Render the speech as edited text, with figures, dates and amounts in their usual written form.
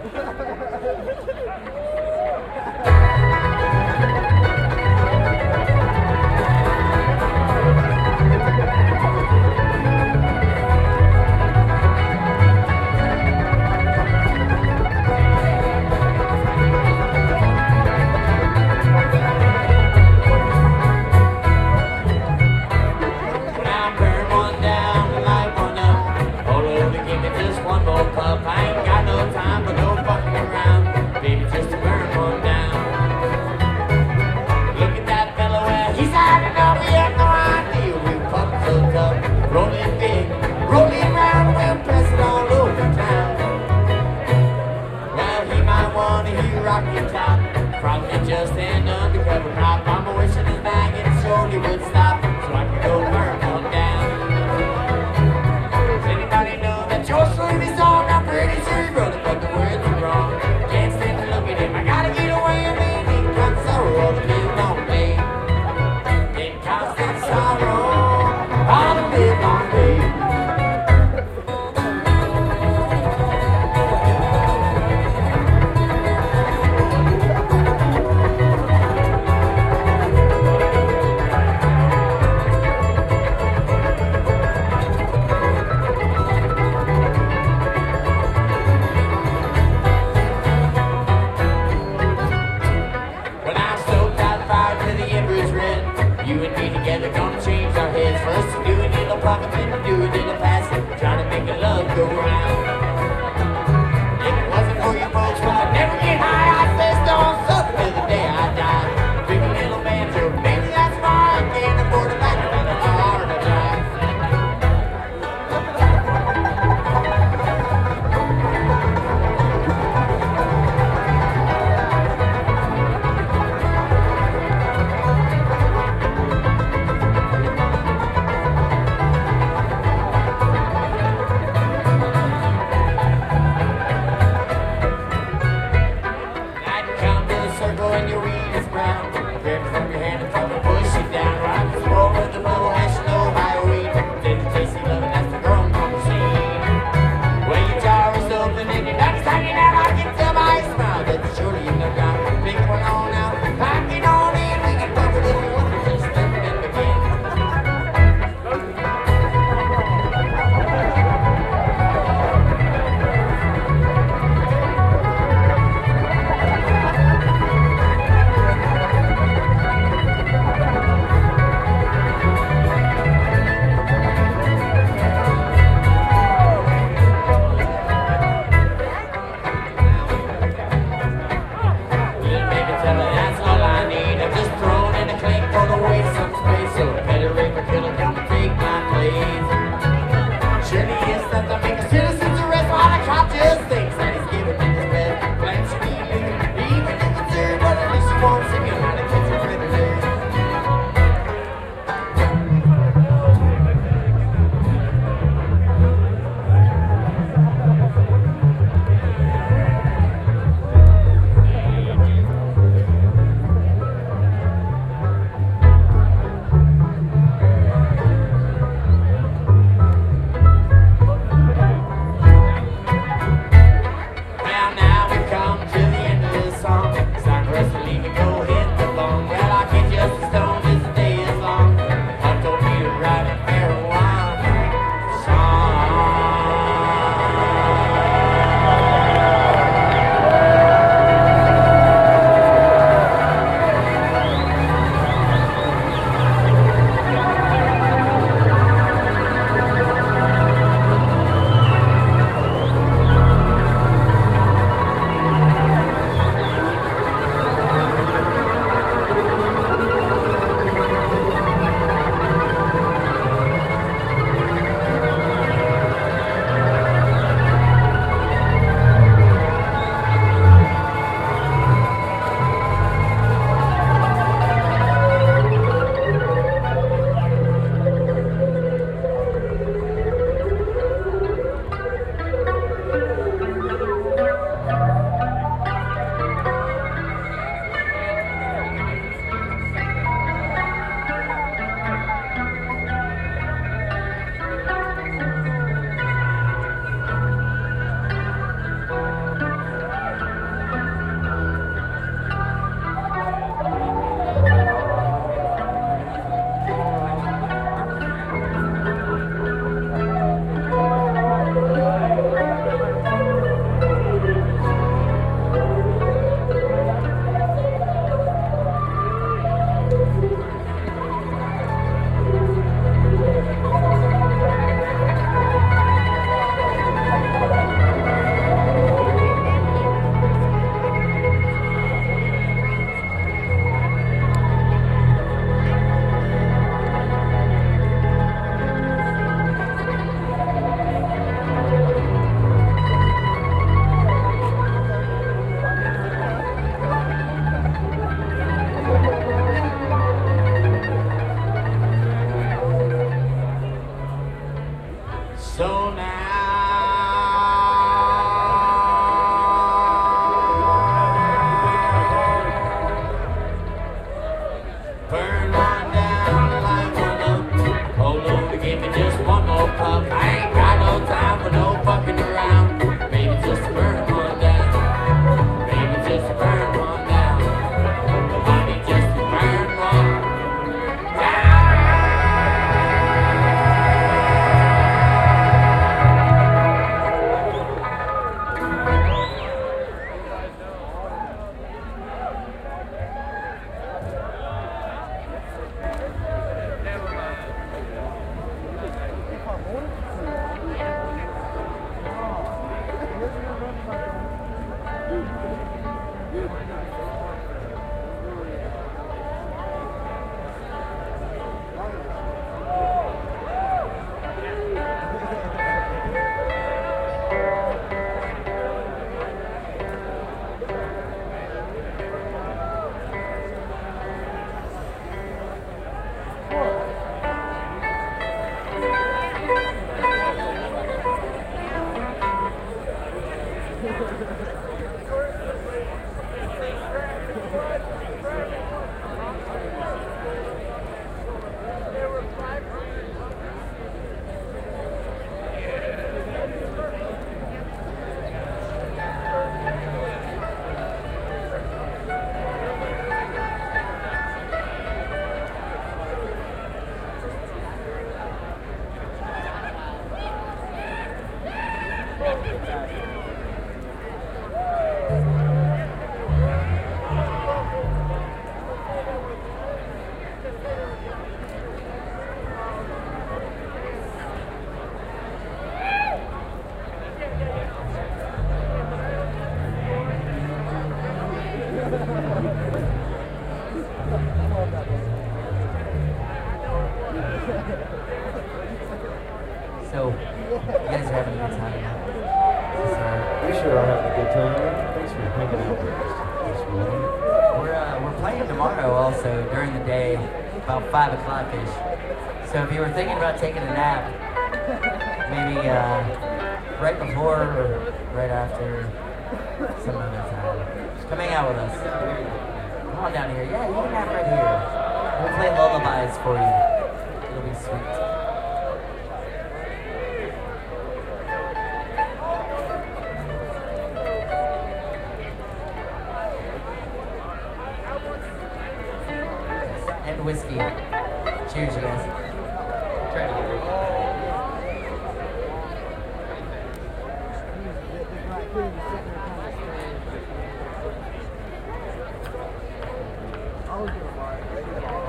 Just one more pup. I ain't got no time for no fucking around. So, you guys are having a good time. We sure are having a good time. Thanks for hanging out with us this morning. We're playing tomorrow also during the day, about 5 o'clock ish. So if you were thinking about taking a nap, maybe right before or right after, some other time, come hang out with us. Come on down here. Yeah, you can nap right here. We'll play lullabies for you. It'll be sweet. And whiskey. Cheers, you guys. Try to I'll do it.